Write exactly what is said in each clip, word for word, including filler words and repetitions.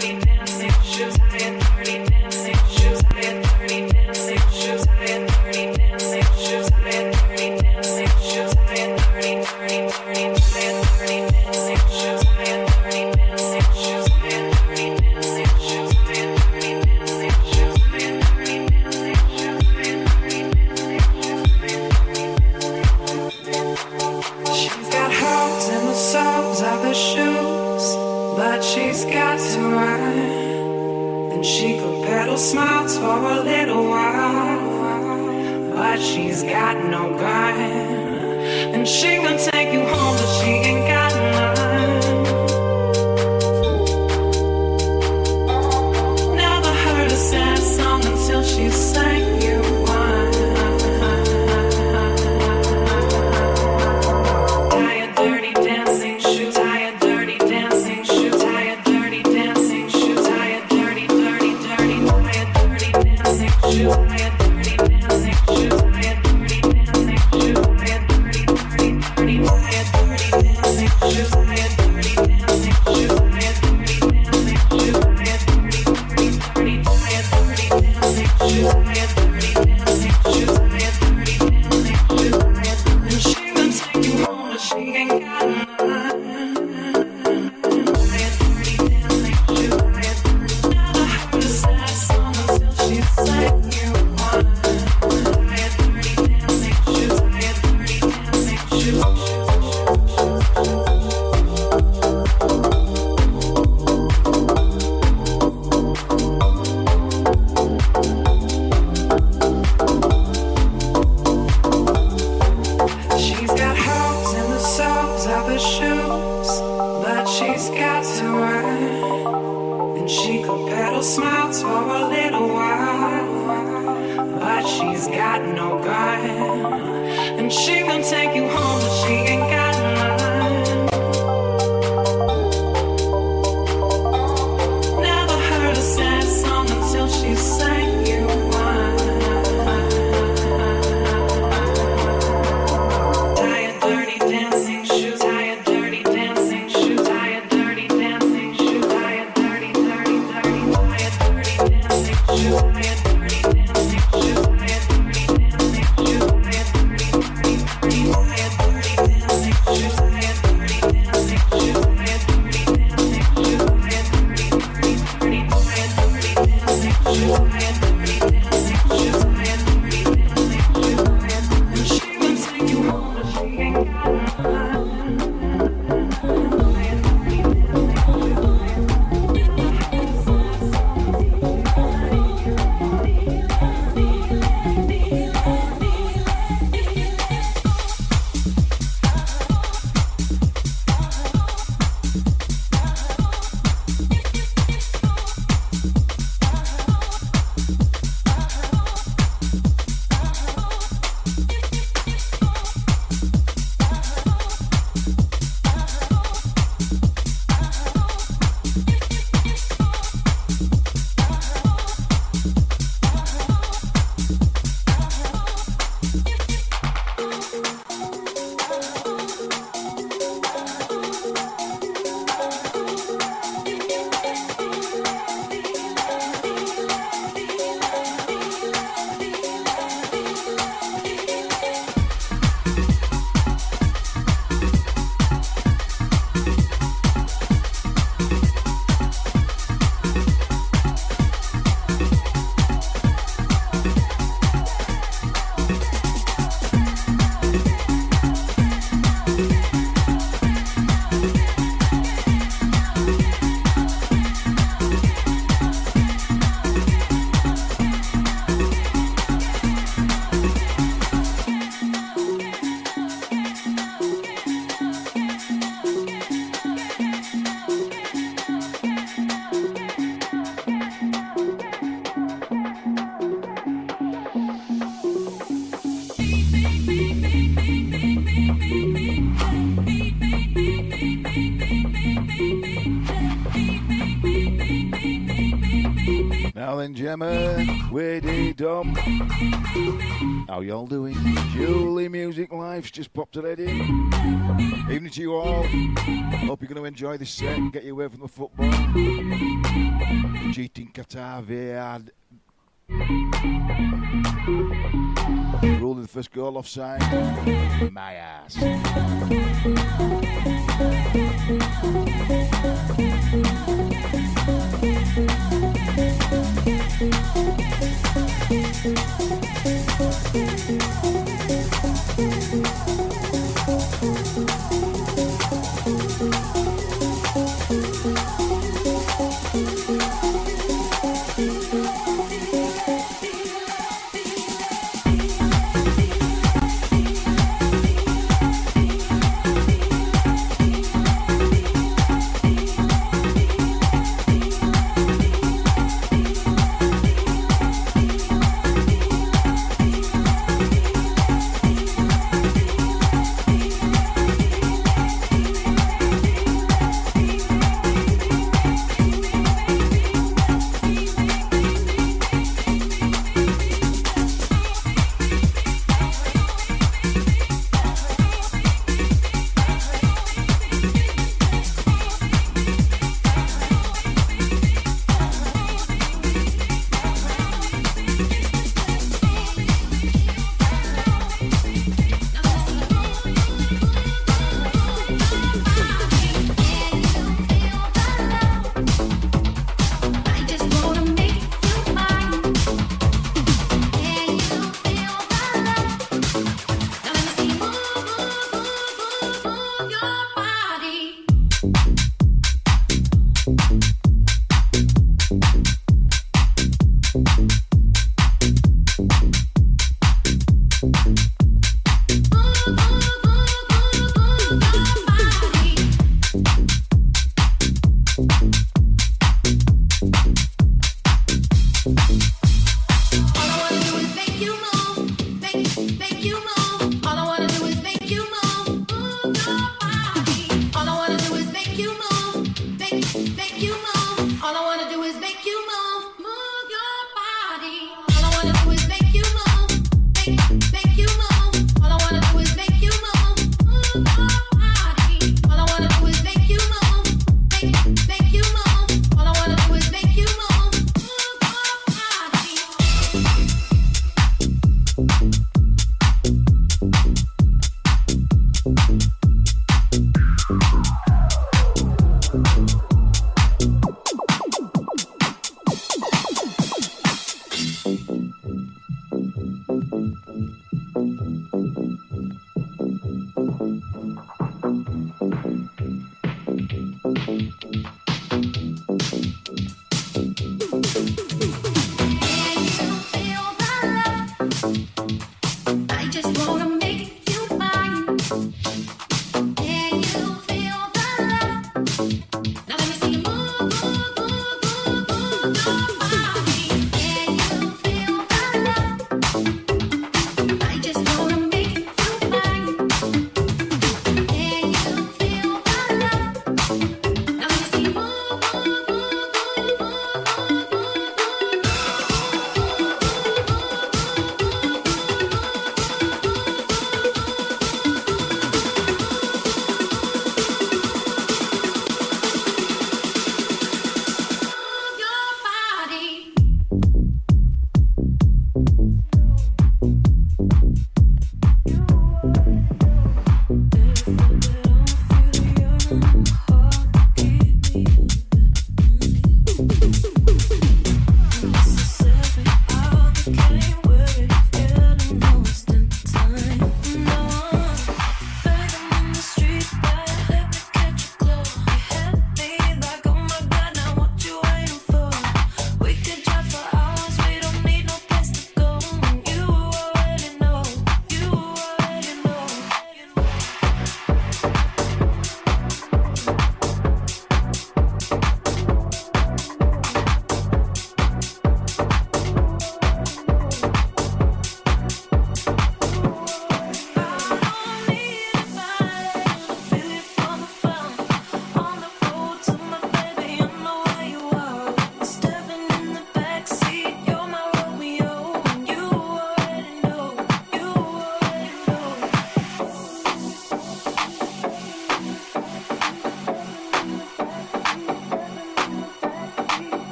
Shoes, Now then, Gemma, Wadey, Dom. How y'all doing? Julie Music Life's just popped it in. Evening to you all. Hope you're going to enjoy this set and get you away from the football. Cheating Qatar, V A R. Ruling the first goal offside. My ass.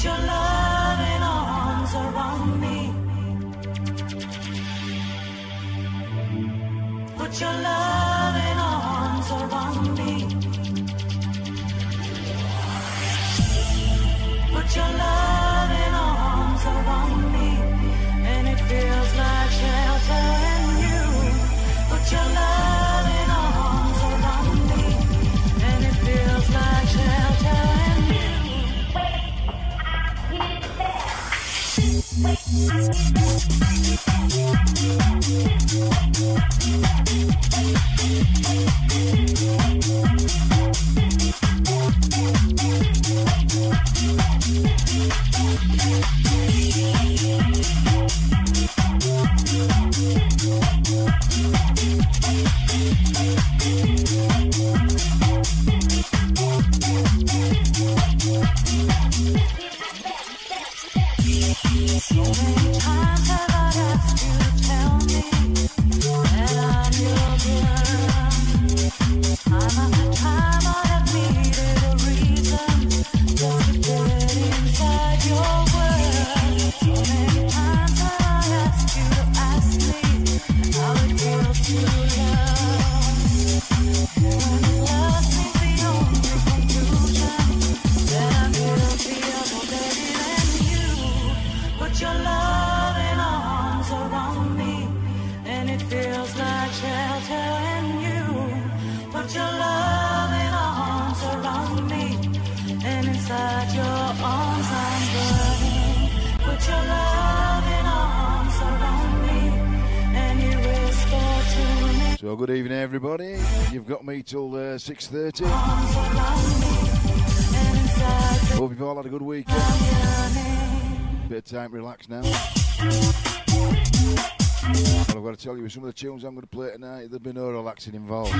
your loving arms around me. Put your loving arms around me. Put your loving arms around me. And it feels like shelter in you. Put your loving arms around me. And it feels like shelter in you. Wait, I need so many times have I asked you to tell me that I'm your girl. Time after time I have needed a reason just to get inside your world. So many times have I asked you to ask me how it feels to love. And when love seems the only conclusion, then I'm guilty of obeying you. Put your loving arms around me, and it feels like shelter in you. Put your loving arms around me, and inside your arms I'm burning. Put your loving arms around me, and you whisper to me. So good evening, everybody. You've got me till uh, six thirty. Arms around me, and inside your Hope you've all had a good weekend. yearning. Bit of time, relax now. But I've got to tell you, with some of the tunes I'm going to play tonight, there'll be no relaxing involved.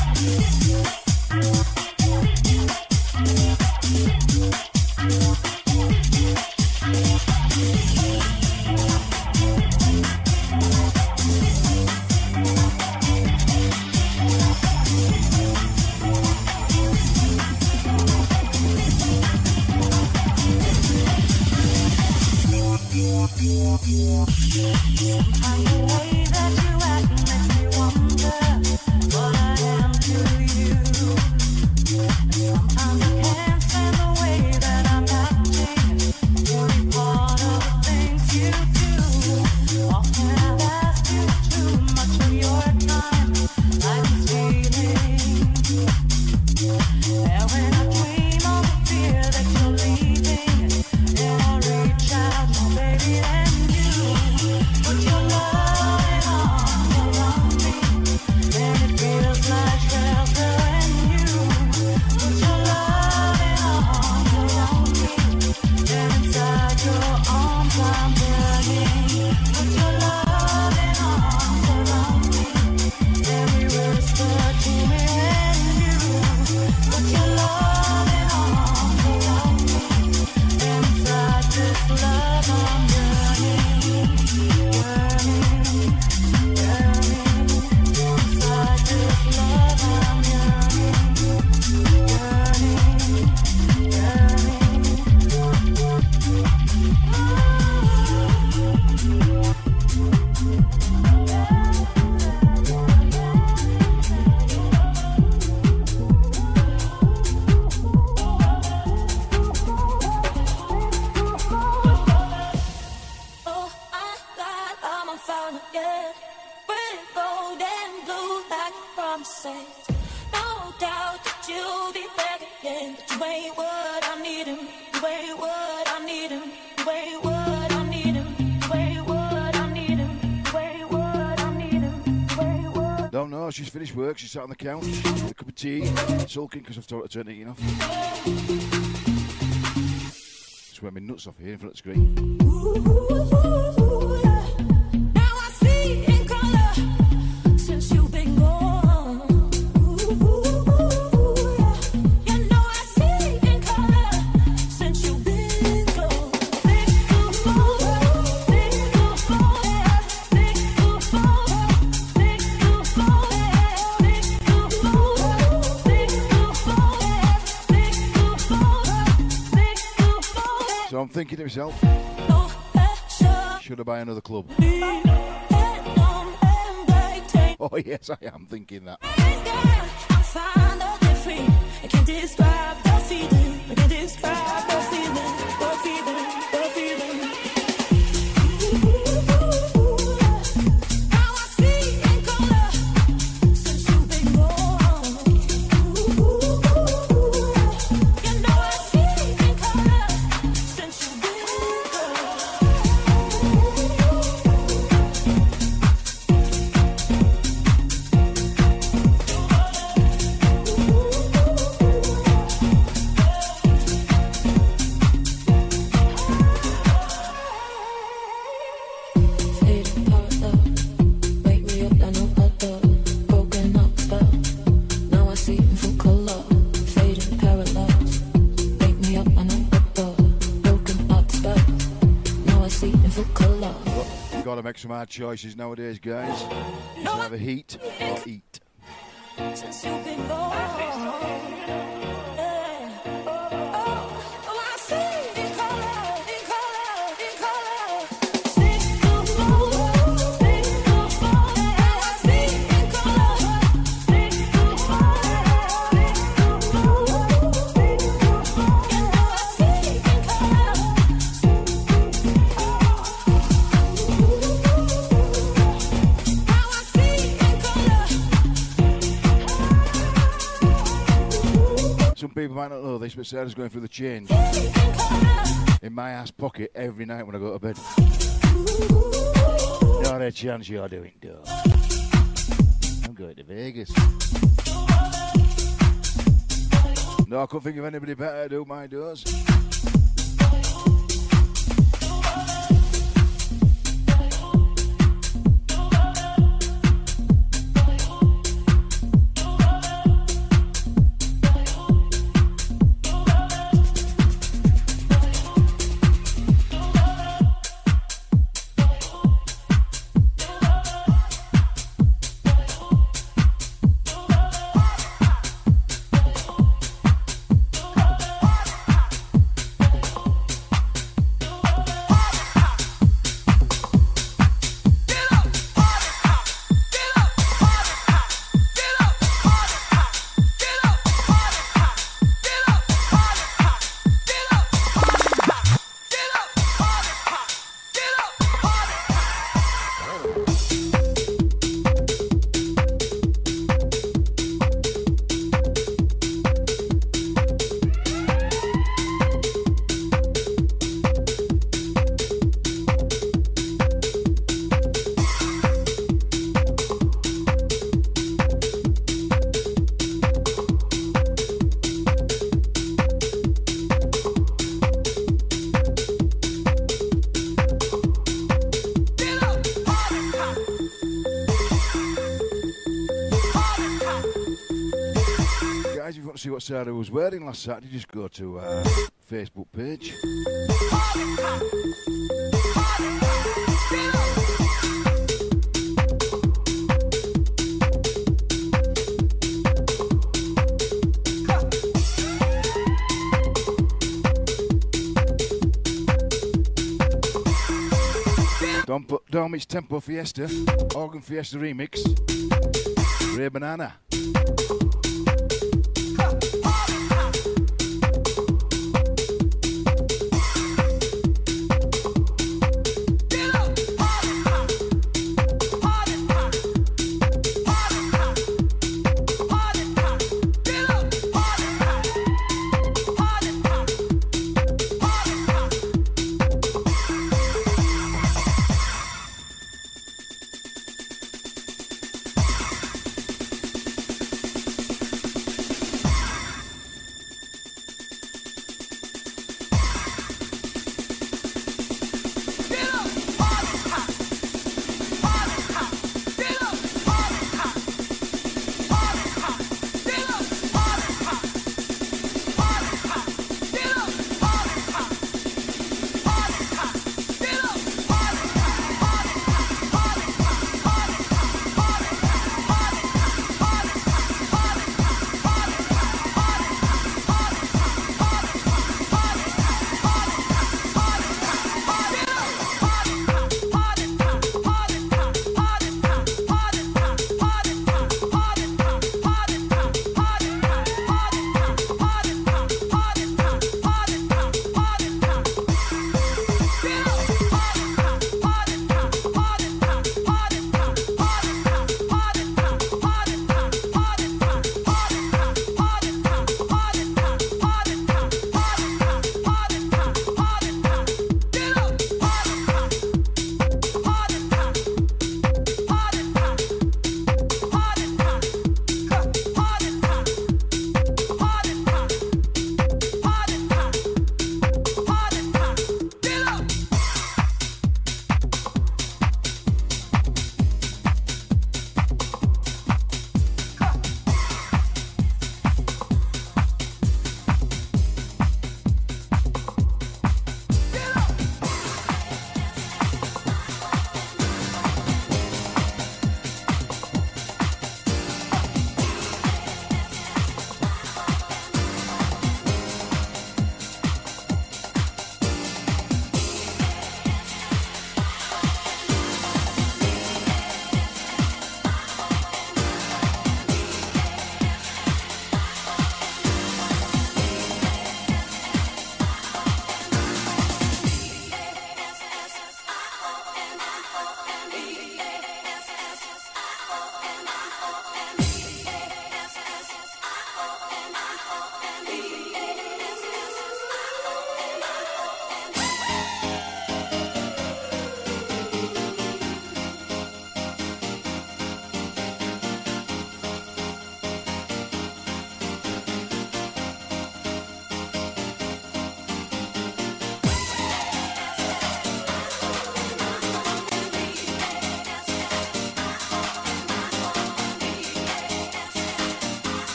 Sometimes the way that you act makes me wonder what I am to you. And sometimes I can't stand the way that I'm acting. You'll be part of the things you do. Often I've asked you too much of your time. I was feeling. And when I dream of the fear that you're leaving, and I reach out, my baby, and you put your loving arms around me, and it feels like shelter in you. Put your loving arms around me, and inside your arms I'm burning. Put your loving arms around me, and you whisper to me and you. Put your loving arms around me, and inside this love I'm burning, burning, burning. Inside this love I'm yearning, yearning, oh, I thought I'm on fire, yeah. Red, gold, and blue like promises. No doubt that you'll be back again. But you ain't what I need him. You ain't what I need him. You ain't what I need him. You ain't what I need him. You ain't what I need him. You ain't what. Don't know, she's finished work, she's sat on the couch with a cup of tea, sulking because I've told her to turn it off. Sweat me nuts off here in front of the screen. Ooh, yeah. Now I see in color since you've been gone. Ooh, yeah. You know I see in color since you've been gone. Think you fall, think you fall, think you fall, think you fall, think you fall, think you fall, think you fall, think you fall. So I'm thinking to myself, should I buy another club? Oh yes, I am thinking that. I can't describe the feeling. I can't describe the feeling. The feeling. The feeling. Now I see in color since you've been gone. You know I see in color since you've been Gotta make some hard choices nowadays, guys. It's either heat or eat. since you've been gone. Yeah. Oh, oh, I see in color, in color, in color. Six to four, six to four. Now I see in color. Six to four, six to four, six to four. You know I see in color. Now I see in color. Some people might not know this, but Sarah's going through the change in my ass pocket every night when I go to bed. Not a chance you're doing, though. I'm going to Vegas. No, I couldn't think of anybody better to do my doors. See what Sarah was wearing last Saturday, just go to our Facebook page. Don't put Dom, it's Tempo Fiesta, Organ Fiesta Remix, Ray Banana.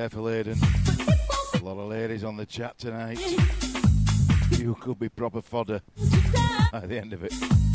careful, Aidan. A lot of ladies on the chat tonight. You could be proper fodder at the end of it.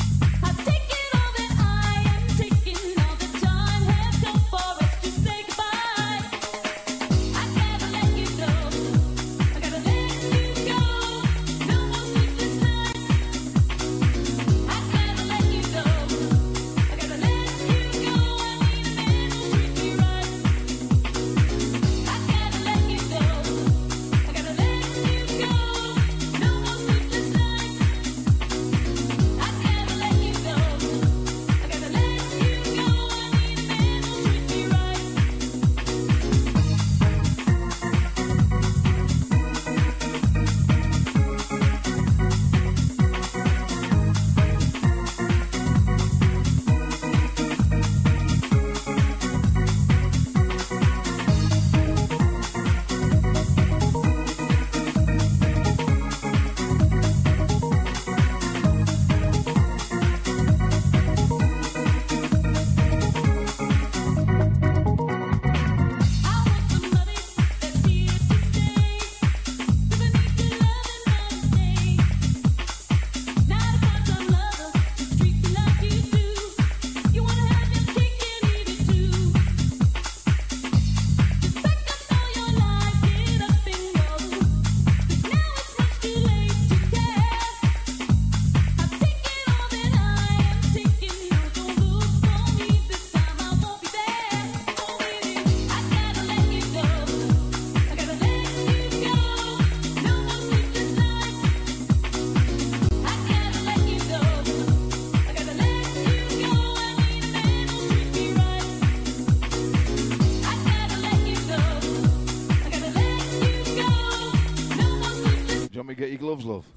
Get your gloves, love.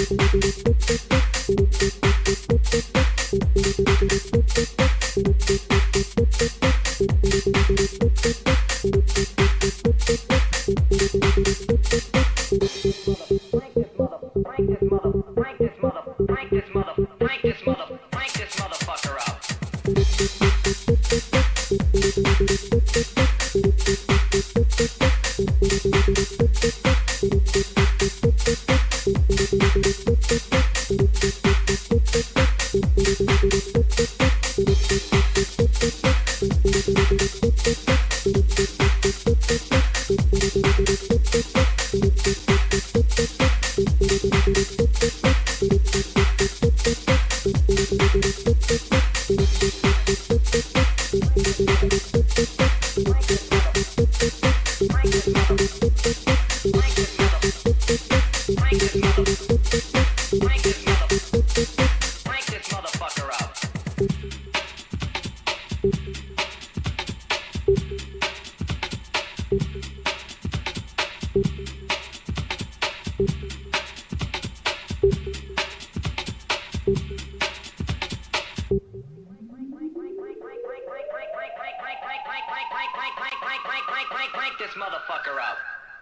Crank this motherfucker out.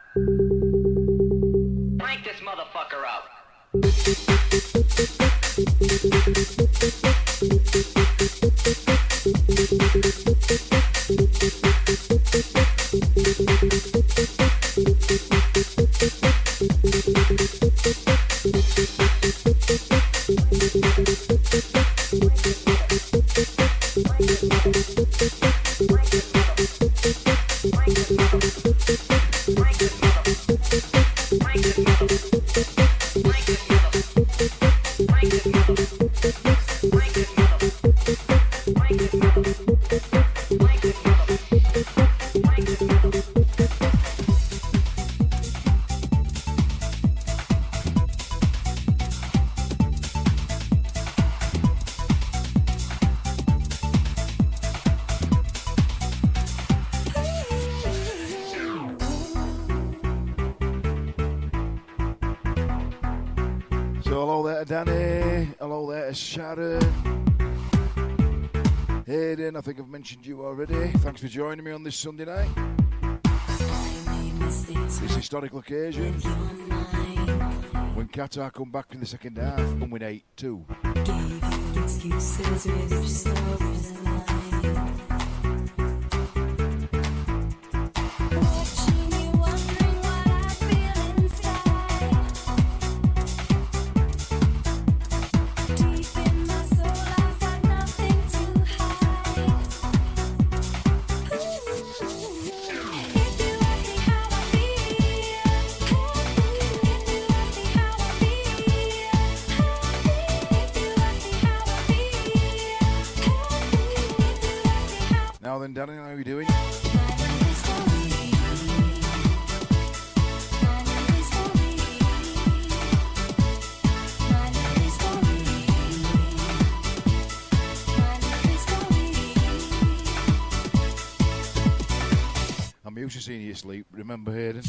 Crank this motherfucker out. Hayden, I think I've mentioned you already. Thanks for joining me on this Sunday night. This historical occasion when Qatar come back in the second half and win eight two. Now then, Danny, how are you doing? I'm used to seeing you asleep. Remember, Hayden?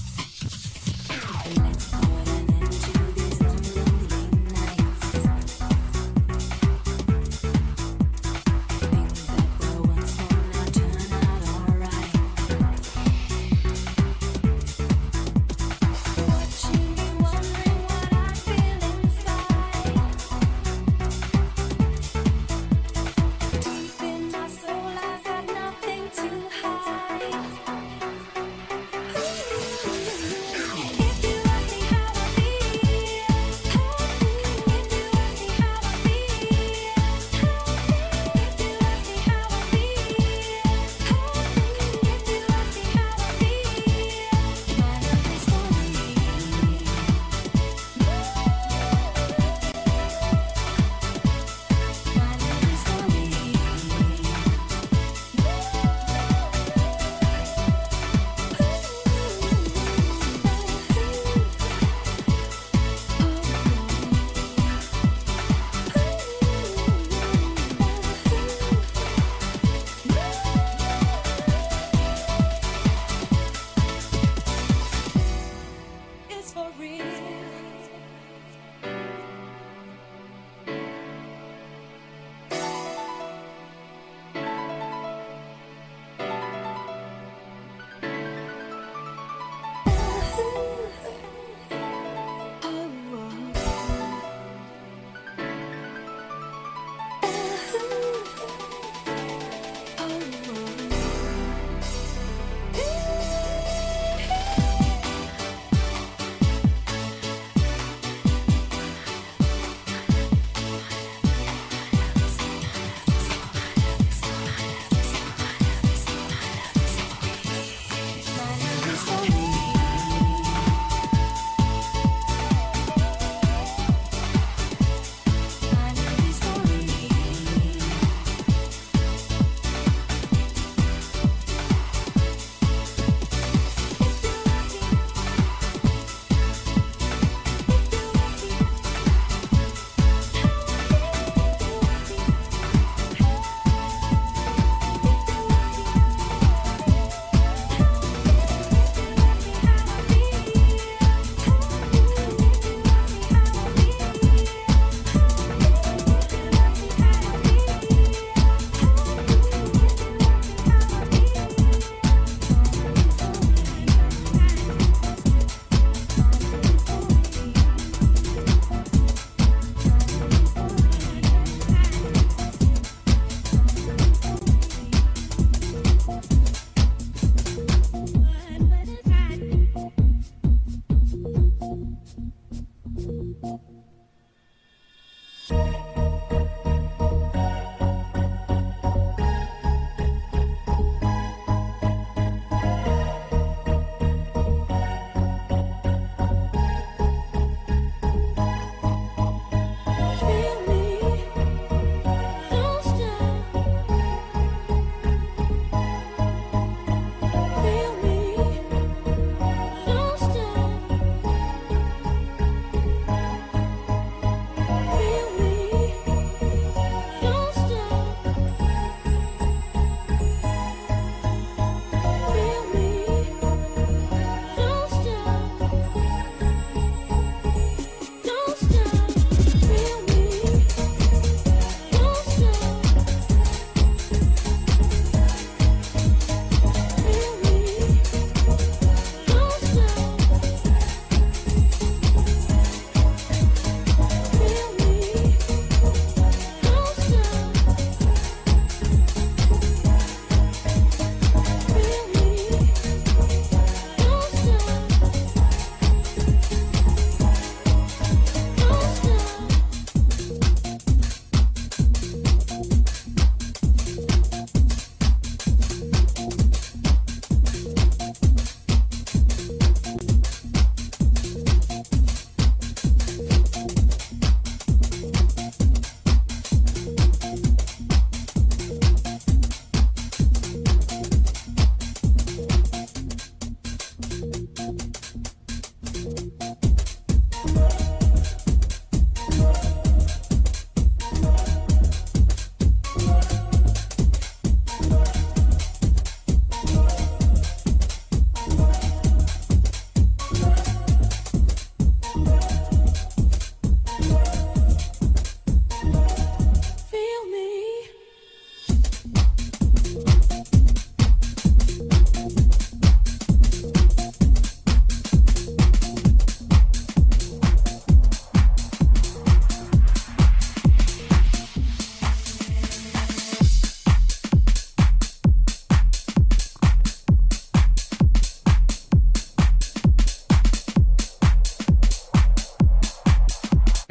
If you ask me how I feel,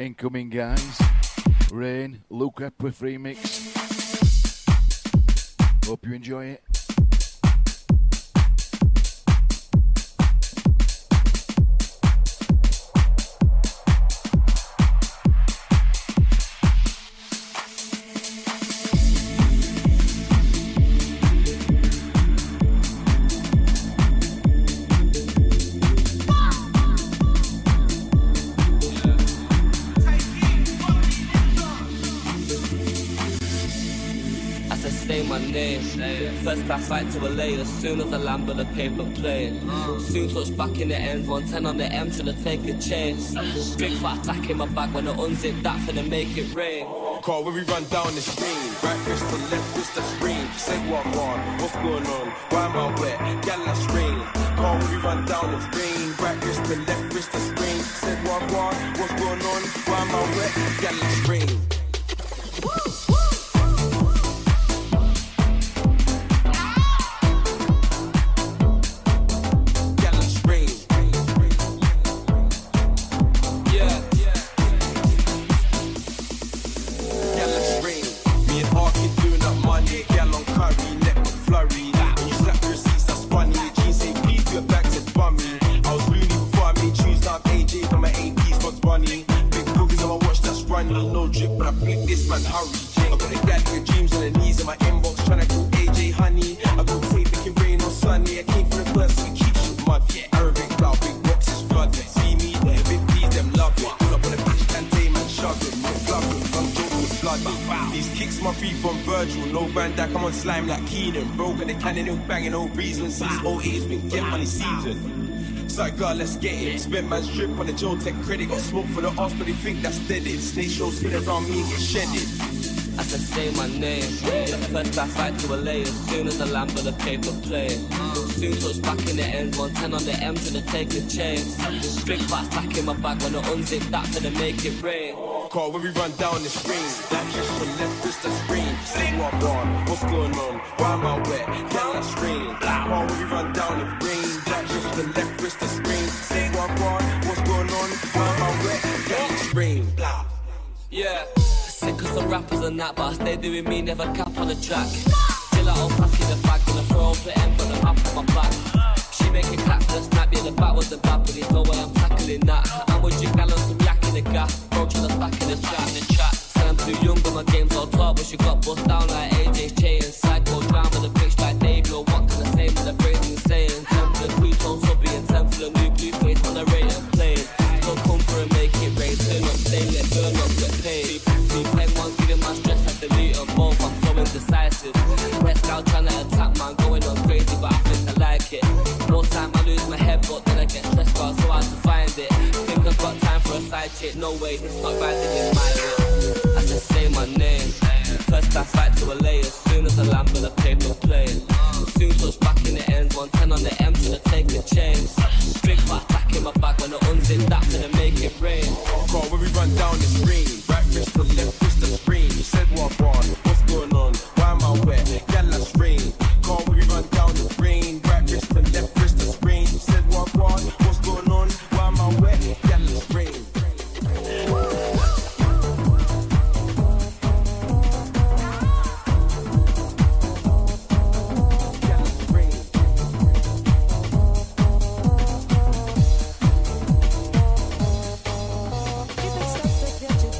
Incoming, guys. Rain, Luke Epworth remix. Hope you enjoy it. First class flight to L A as soon as I land with a paper plane. Soon touch back in the ends, one ten on the M, tryna take a chase. Big fat attack in my bag when I unzip that finna make it rain. Call when we run down the stream, right wrist to left wrist to scream. Say what on, what's going on? Why am I wet? Gal I scream. Call when we run down the stream, right wrist to left wrist to scream. Say what on, what's going on? Why am I wet? Gal I scream. Slime like Keenan, broken the cannon, no banging, no reason. Since oh eight, it's been get money season. So girl, let's get it. Spent man's drip on the Joe Tech credit. Got smoke for the arse, but they think that's dead. Snake shows spin around me and get shedded. I said say my name. First class flight to L A as soon as I land with a paper plane. Soon touch back in the ends, one ten on the M, tryna take a chance. Big fat stack in my bag when I unzip that finna make it rain. Call when we run down the stream, that just to left wrist to scream. Say what on, what's going on? Why am I wet? Gal I scream. Call when we run down the stream, that just to left wrist to scream. Say what on, what's going on? Why am I wet? Gal I scream. Yeah. Sick of some rappers and that, but I stay doing me, never cap on the track. Till I all pack in the bag, till I throw up the end, but the map on my back. She make it clap for the snap, yeah, the back was the bad, but there's no way I'm tackling that. I'm with you, gal on some yak in the gas, bro, till I'm back in the chat, in the chat. Said I'm too young, but my game's all tall, but she got bust down like A J's chain. Side goes round with a bitch like Dave, or what can I say with the phrasing saying? ten for the two-tone subby and ten for the new blue face on the rate and plane. Don't come for and make it rain, turn up, stay lit, burn up, get paid. See, pen one's giving my stress at the meet and both, I'm so indecisive. Let's go trying to attack, man, going on crazy, but I think I like it. More time I lose my head, but then I get stressed out, so hard to find it. Think I've got time for a side chick, no way, it's not riding in my way. I said say my name, first class flight to L A as soon as I land with a paper plane. Soon touch back in the ends, one ten on the M, tryna take a chance. Big fat attack in my bag when I unzip that, finna make it rain. Call when we run down the stream, right wrist to left wrist to scream. You said what on, what's going on? Why am I wet? Gal I scream. Call when we run down the stream, right wrist to left wrist to scream. You said what on, what's going on? Why am I wet? Gal I scream. Keep it stuff that get you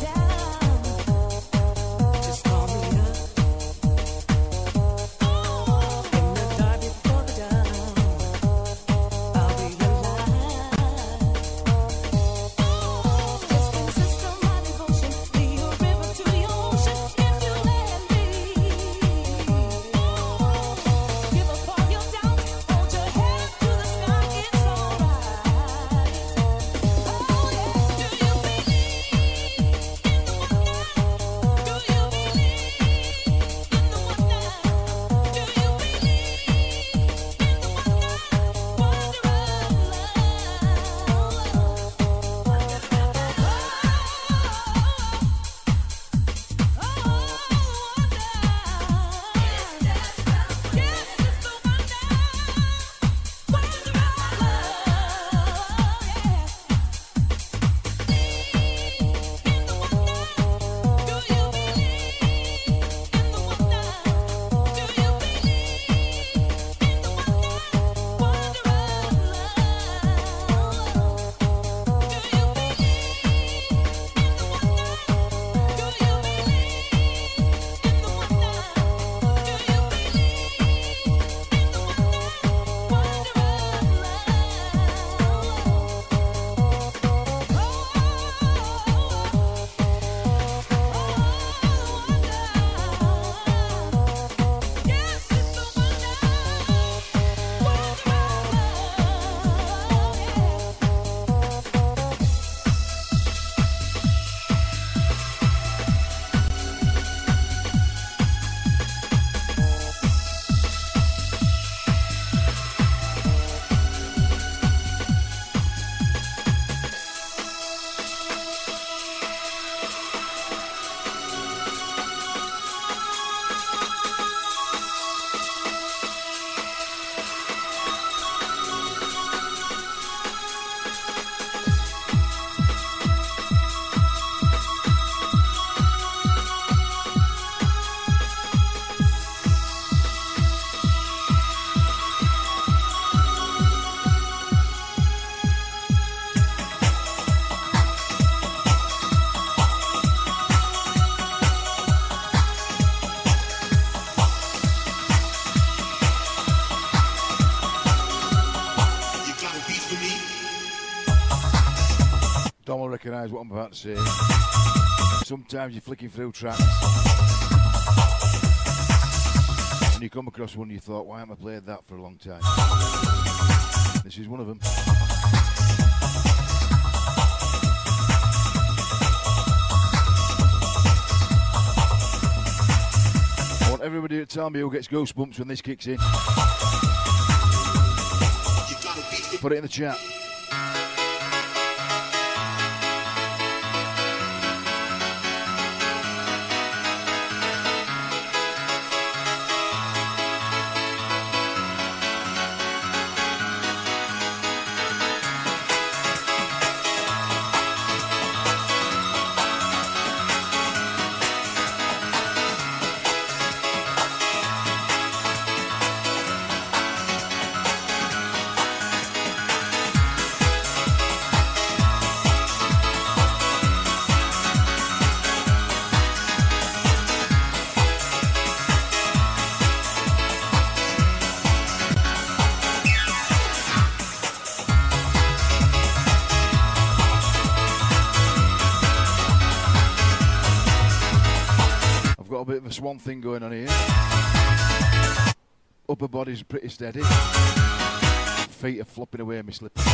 realise what I'm about to say. Sometimes you're flicking through tracks and you come across one you thought, why haven't I played that for a long time? This is one of them. I want everybody to tell me who gets goosebumps when this kicks in. Put it in the chat. One thing going on here. Upper body's pretty steady. Feet are flopping away in my slippers.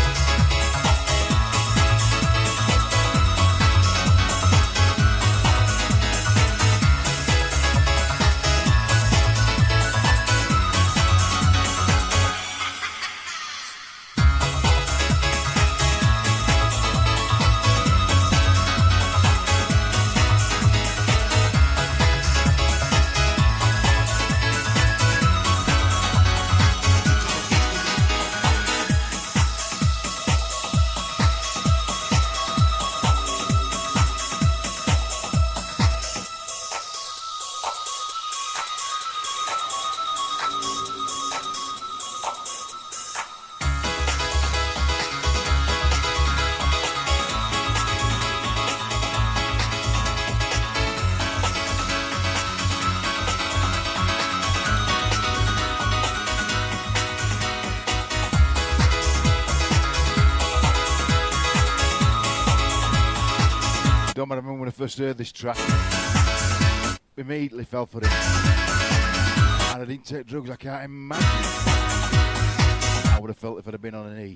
I remember when I first heard this track, immediately fell for it. And I didn't take drugs. I can't imagine how I would have felt if I'd have been on an E.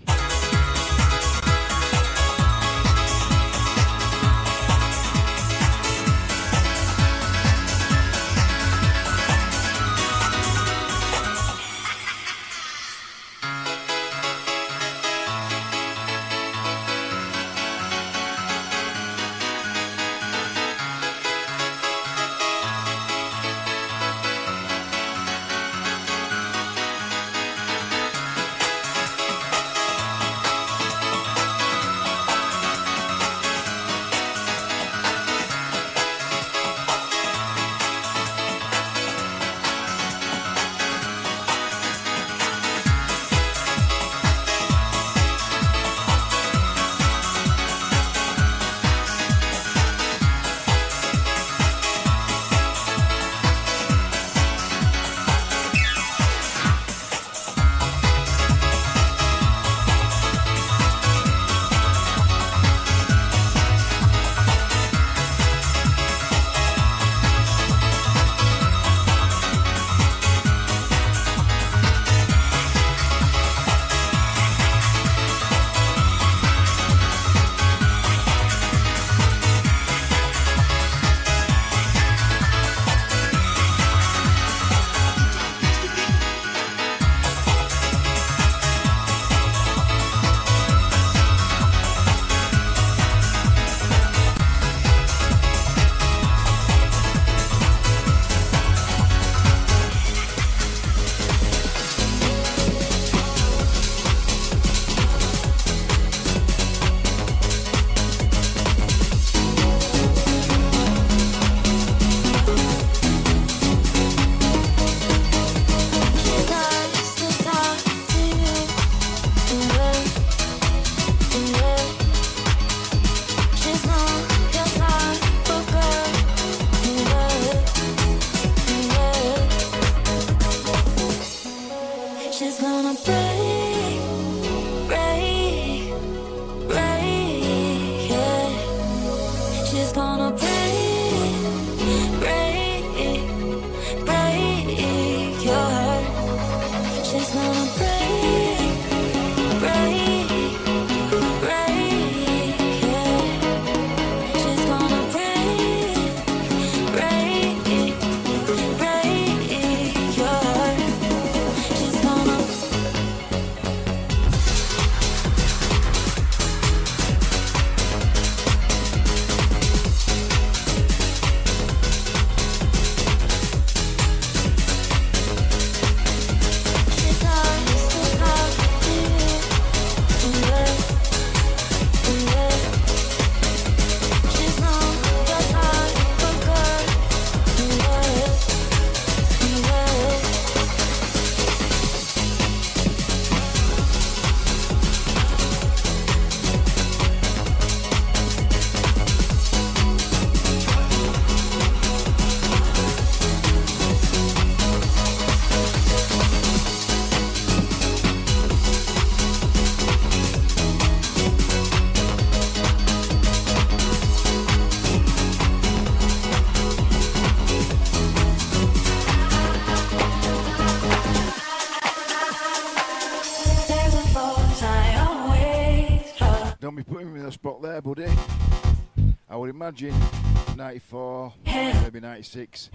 there, buddy. I would imagine ninety-four, maybe ninety-six.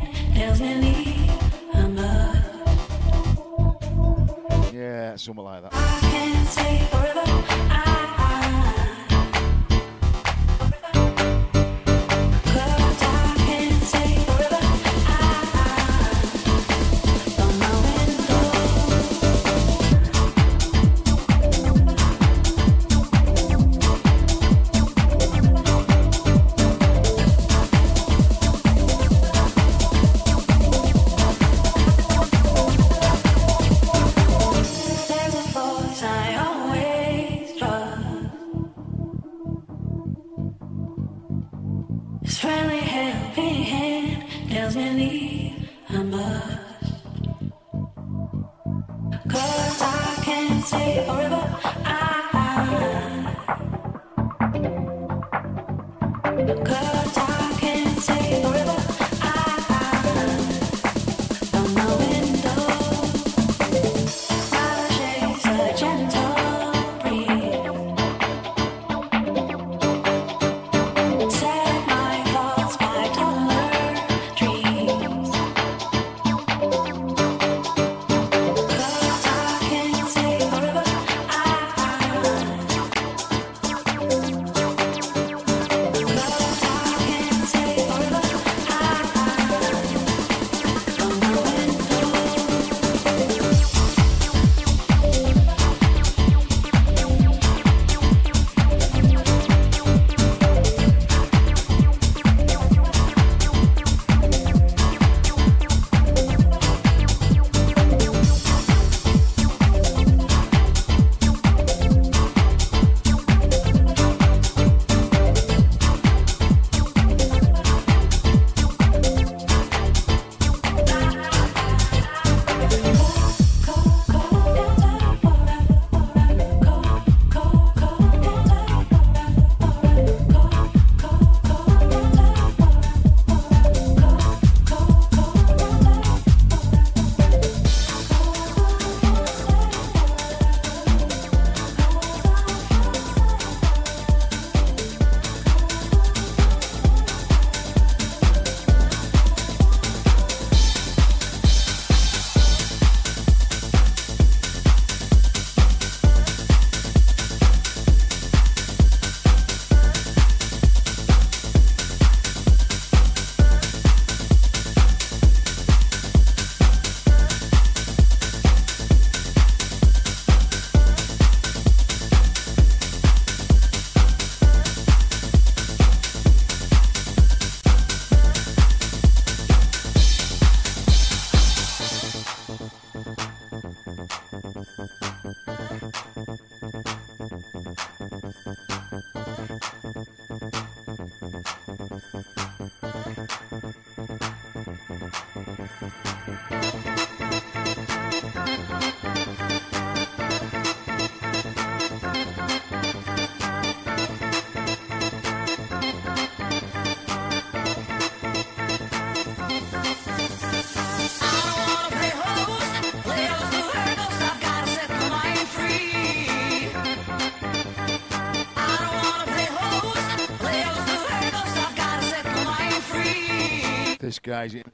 Yeah, something like that. This guy's in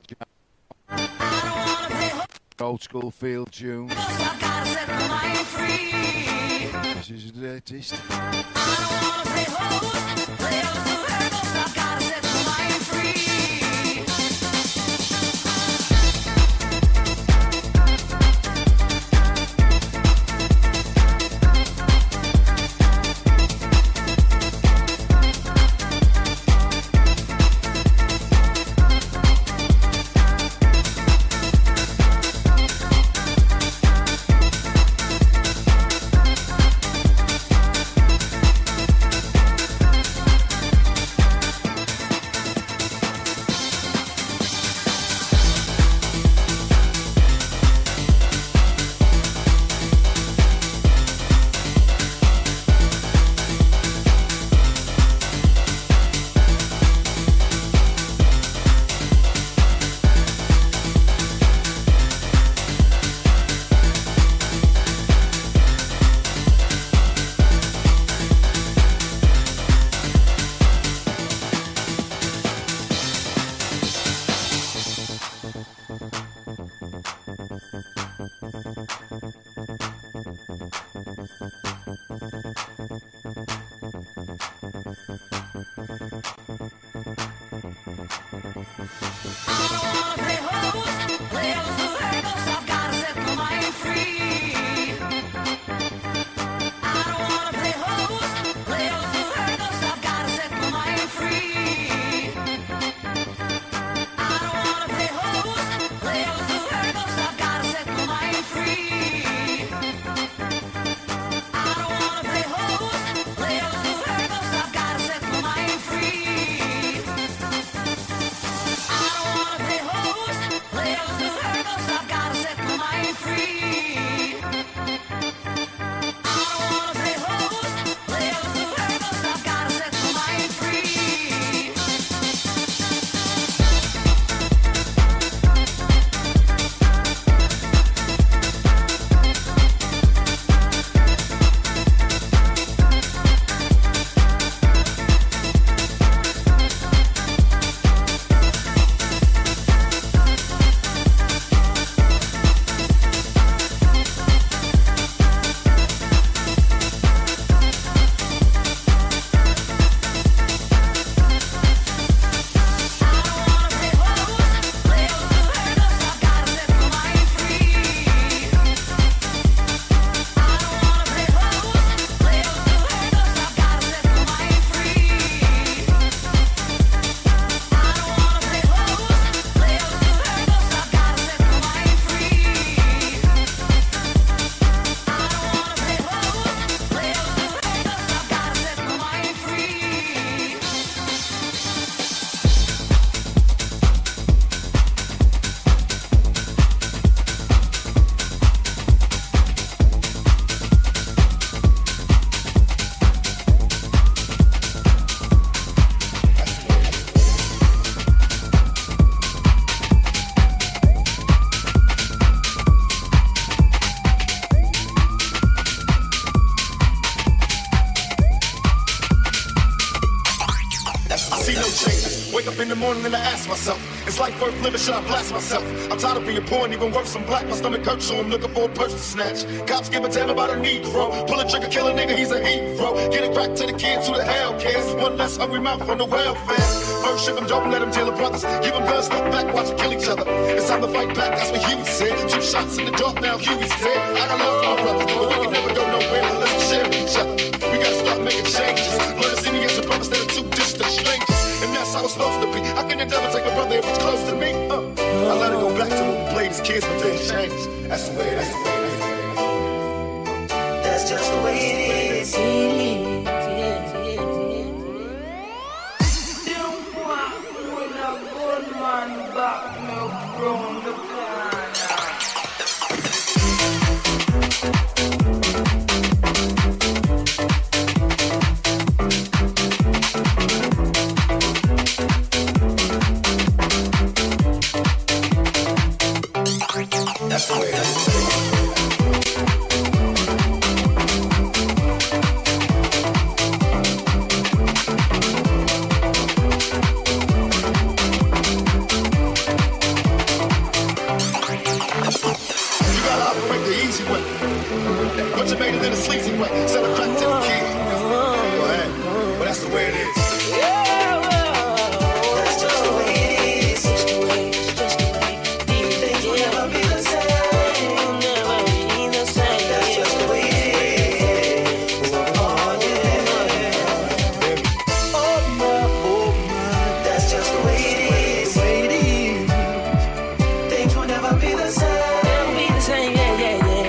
old school field tune. This is the latest. morning and I ask myself, is life worth living? Should I blast myself? I'm tired of being poor and even worse, I'm black. My stomach hurts, so I'm looking for a purse to snatch. Cops give a damn about a Negro. Pull a trigger, kill a nigga, he's a hero. Get it back to the kids, who the hell cares? One less hungry mouth on the welfare. First ship them, don't let them deal with brothers. Give them guns, step back, watch them kill each other. It's time to fight back, that's what Huey said. Two shots in the dark, now Huey's dead. I got love for my brothers, but we can never go nowhere. Let's share with each other. We gotta start making changes. Learn to see me as your brother instead of two distant strangers. And that's how it's supposed to be. How can the devil take a brother if it's close to me? Uh, I let it go back to when we played as kids, but things change. That's the way it is. That's just the way it is. Don't walk with a good man back no from the corner. That's the way it is. But you made it in a sleazy way. Sell it back to the kid. Go ahead. But that's the way it is. That's just the way it is. Just the way, just the way. Things will never be the same. Never be the same. That's just the way it is. Oh yeah. Oh my, oh my. That's just the way it is. Things will never be the same. Never be the same. Yeah, yeah, yeah.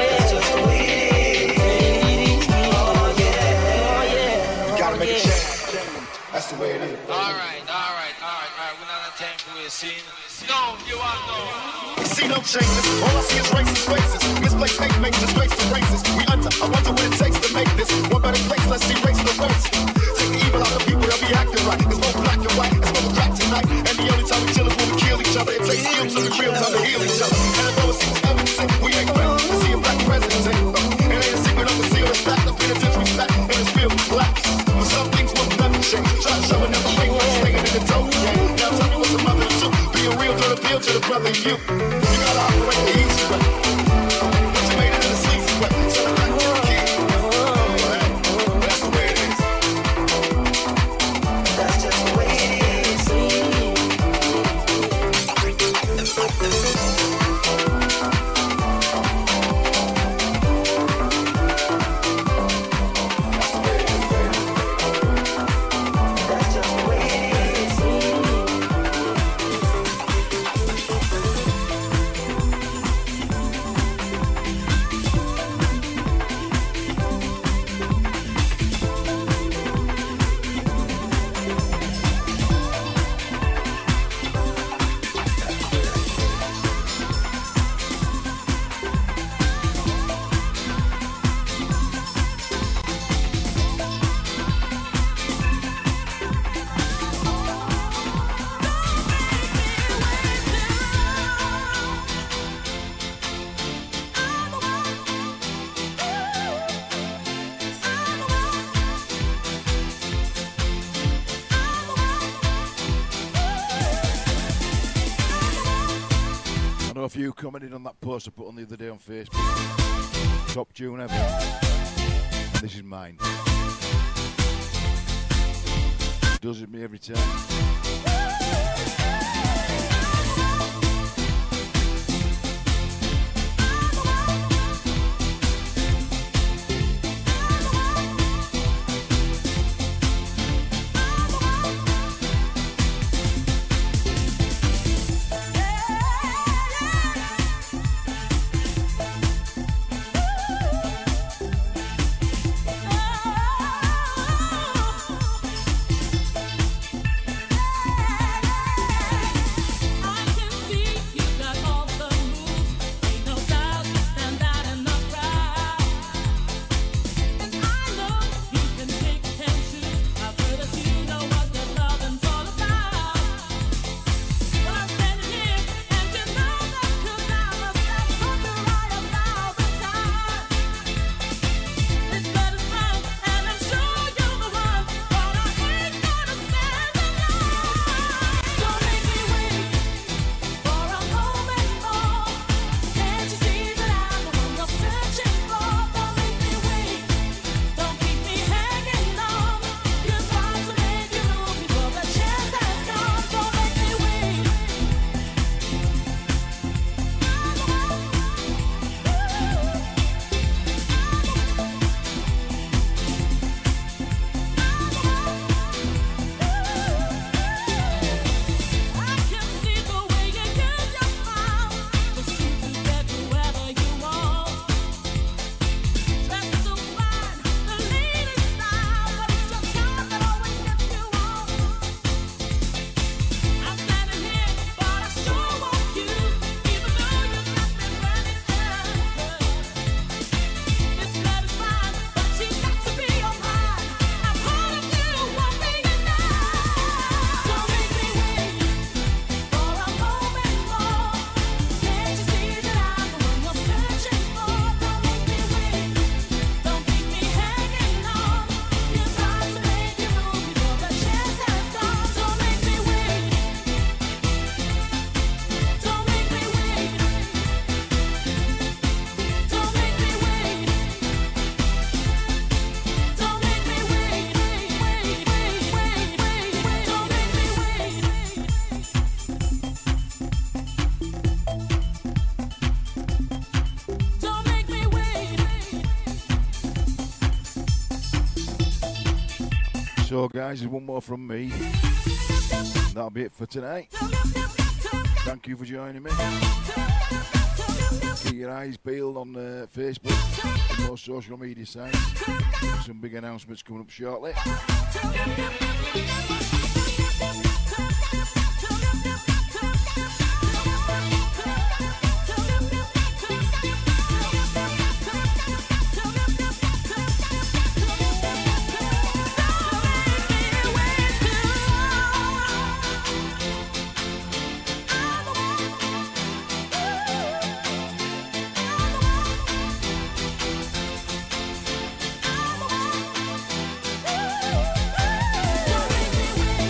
That's the way it is. All right, all right, all right, all right. We're not on time for a scene. No, you are no. See no changes. All I see is racist faces. Misplaced hate makes disgrace to races. We under. I wonder what it takes to make this one better place. Let's erase the race. Take the evil out of people that be acting right. There's no black and white. There's no crack tonight. And the only time we chill is when we kill each other. It takes skill to the real time to heal each other. And I know it seems evident. We ain't ready to see a black president. Uh, it ain't a secret of the seal. It's back. The penitentiary's back. And it's filled with blacks. But some things will never change. Try to show it never make one staying in the dope game. Now tell me what's a mother to do. Being real to appeal to the brother in you. You gotta operate the easy way. But you made it in a sleazy way. So I'm back to the kid. That's the way it is. That's just the way it is. a few commented on that post I put on the other day on Facebook. Top tune ever. And this is mine. Does it me every time. So guys, there's one more from me. That'll be it for tonight. Thank you for joining me. Keep your eyes peeled on uh, Facebook and more social media sites. Some big announcements coming up shortly. Don't make me wait.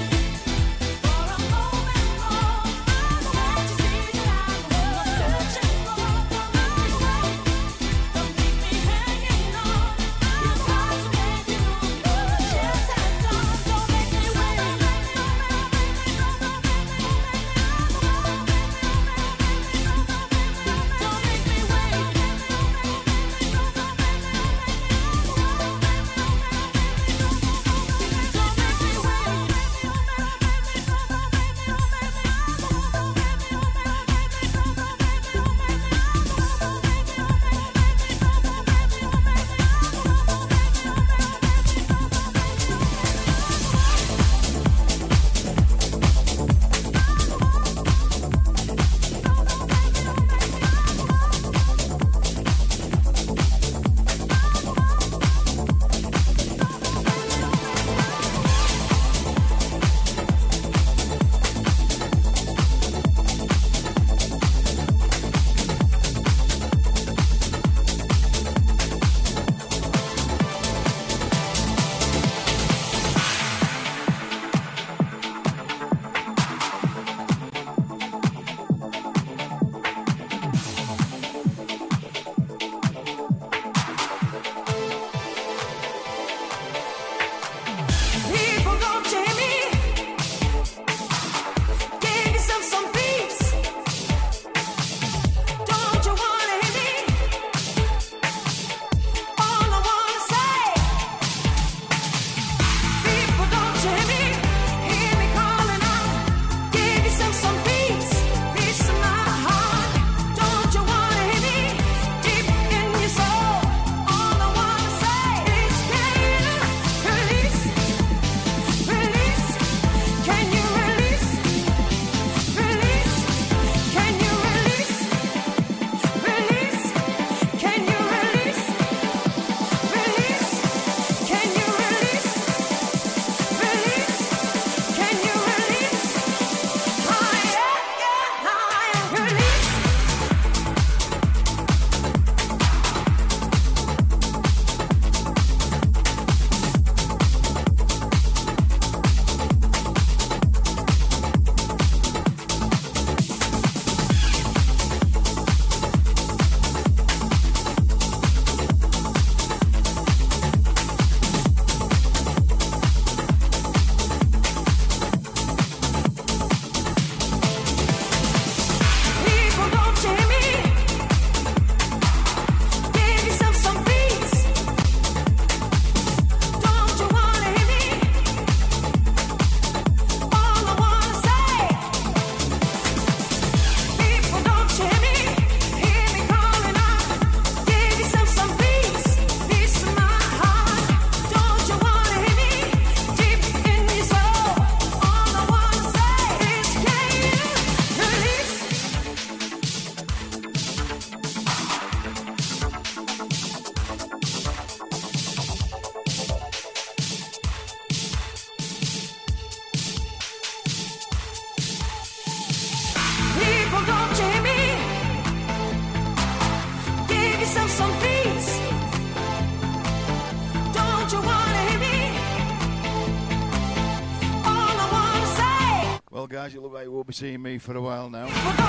guys, it looks like you won't be seeing me for a while now.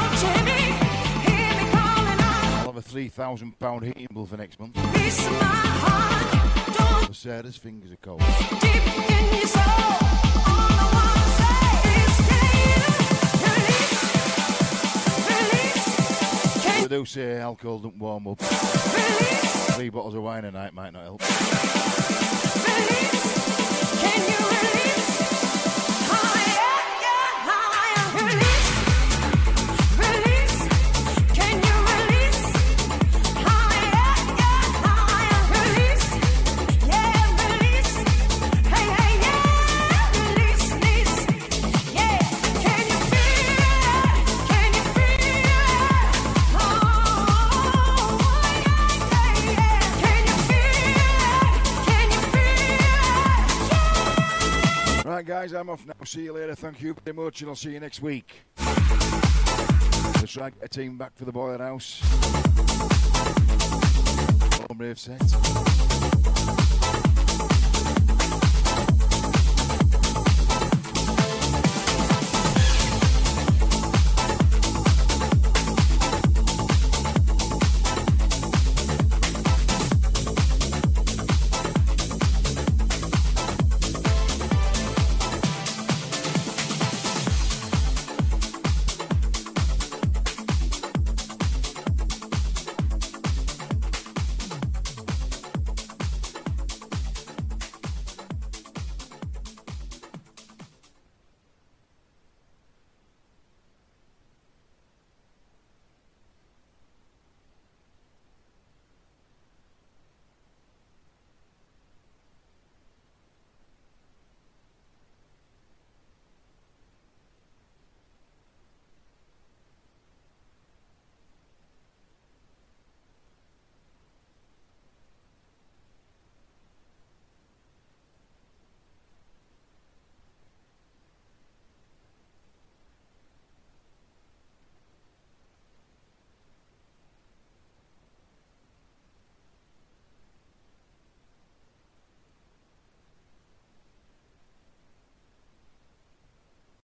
I'll have a three thousand pound heating bill for next month. So Sarah's fingers are cold. They do say alcohol don't warm up. Three bottles of wine a night might not help. Can you release? Higher, yeah, higher. Release, release. Can you release? Higher, yeah, higher. Release, yeah, release. Hey, hey, yeah, release, release. Yeah, can you feel it? Can you feel it? Oh, yeah, yeah, yeah. Can you feel it? Can you feel it? Right, guys, I'm off now. See you later. Thank you very much, and I'll see you next week. Let's try and get a team back for the Boiler House. Home rave set.